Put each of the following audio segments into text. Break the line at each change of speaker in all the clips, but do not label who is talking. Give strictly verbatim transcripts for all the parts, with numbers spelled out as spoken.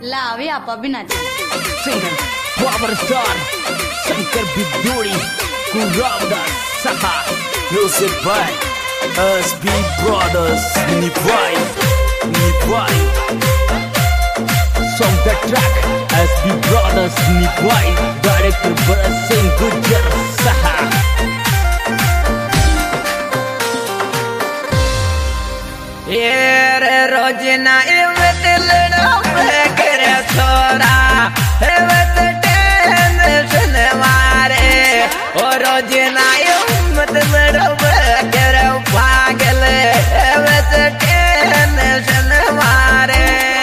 लावे आपा भी नाचे
singer power star Shankar Biduri कुरावदा सहा music by S B brothers निभाई निभाई song the track S B brothers निभाई डायरेक्टर भरत सिंह गुज्जर सहा
ये रोज ना इवत लड़ा करे छोरा इवत टेंशन मारे ओ रोज ना इवत लड़ा करे पागल इवत टेंशन मारे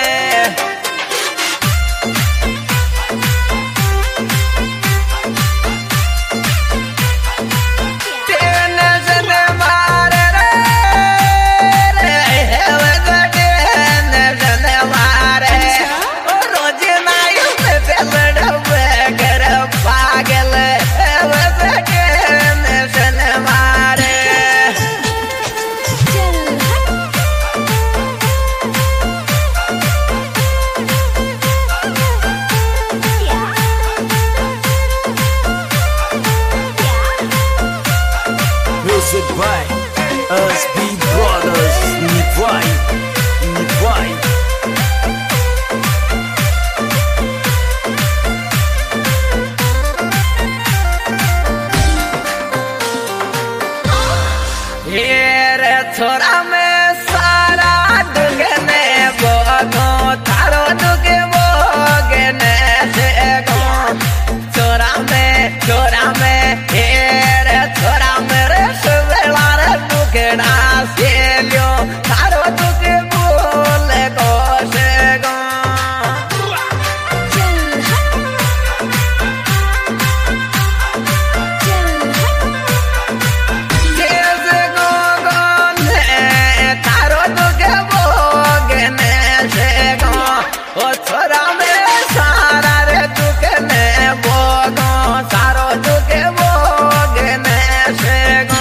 Music by S B Brothers निभाई निभाई
ये छोरा में सारा दुगने बोगो थारो दुगे बोगने से गो छोरा में छोरा में ये छोरा मेरे सुवेला रे दुगना से लियो थारो दुगे बोले गो से गो ओ छोरा में सारा रे दुगने बोगो सारो दुगे बोगने से गो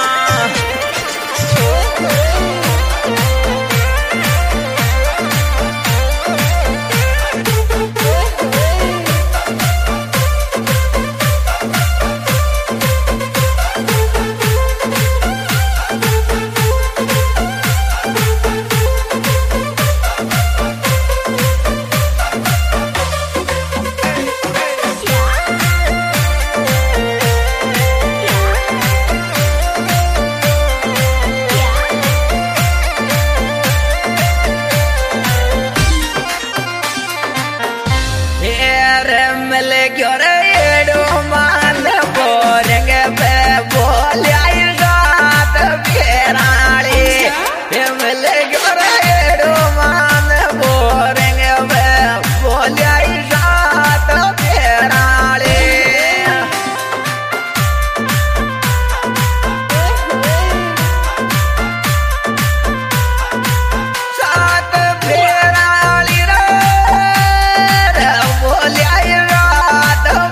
मिल गयो रे एडो मान बोरेंग पे बोलियाई रात फेराली मिल गयो रे एडो मान बोरेंग पे बोलियाई रात फेराली सात फेराली रे बोलियाई रात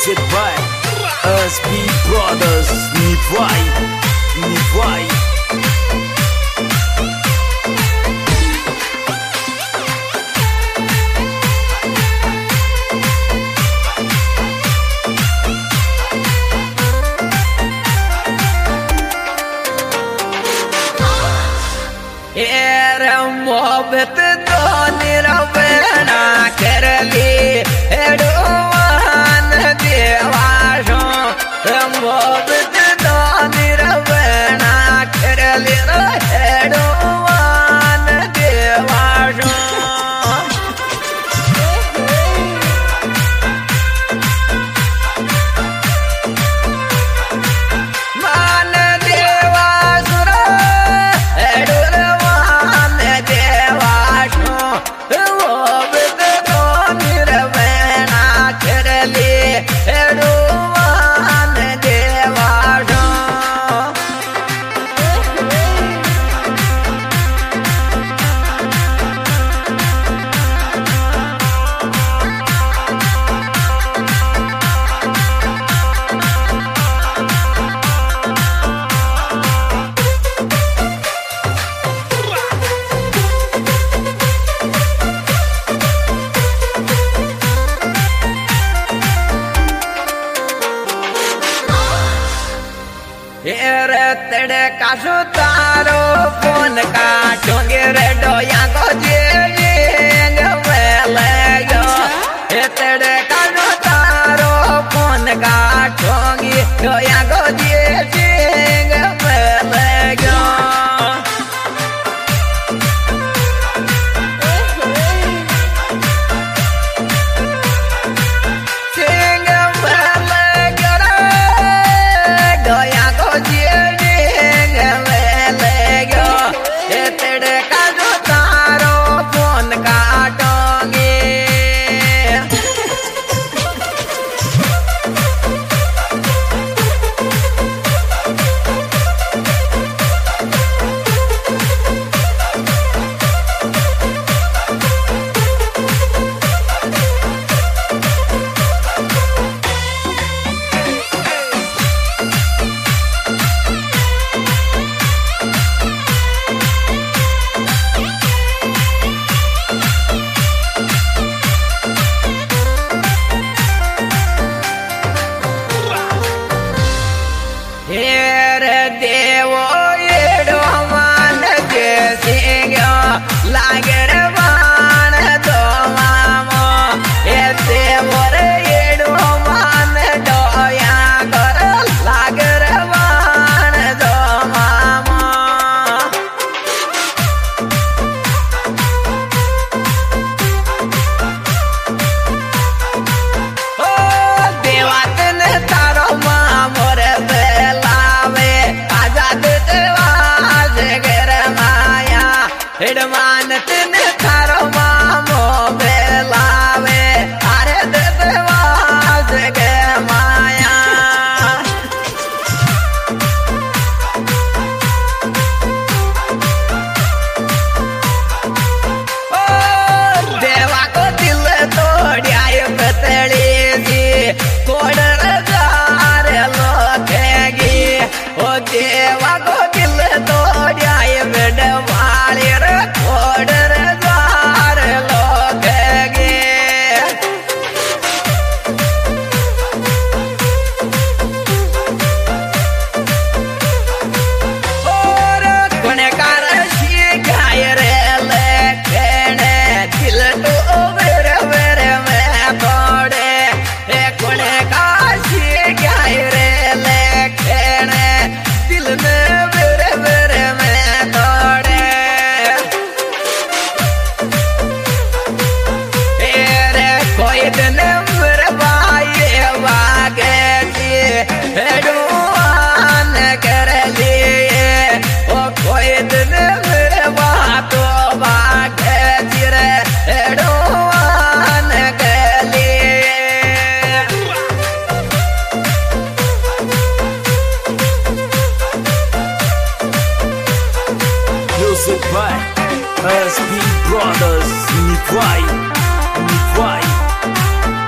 Music by S B Brothers. Nivai, Nivai.
मोहब्बत तो निरवना कर ली एडवान देवाशो मोहब्बत तो निरवना कर ली एडवान देवाशो मान देवासुर तेरे काशो तारो फोन काटोगे रे डोया को जेंग वेले गो तेरे काशो तारो फोन काटोगे डोया को जेंग वेले गो जेंग वेले गो डोया को देवो एडो मान के सिंगो लागर बाण दो मामो ए देवो रे एडो मान डोया कर लागर बाण दो मामो ओ देवातन तारो मामो रे हिडमान तिन थारो मामो बेलावे अरे देवाज के माया ओ देवा को दिल तोड़िया बतड़ी सी कोड़ जार लोटेगी ओ देवा को दिल तोड़िया बेडवा
Music by S B Brothers. Nivai, Nivai.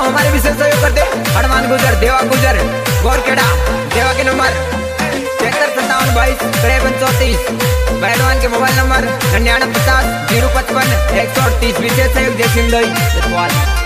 हमारे विशेष सहयोग करते हनुमान गुजर, देवा गुजर, गोरखेड़ा, देवा के नंबर तिहत्तर सत्तावन बाईस तिरपन चौतीस, पहलवान के मोबाइल नंबर निन्यानवे पचास जीरो पचपन एक सौ अड़तीस। विशेष सहयोग जय सिंह।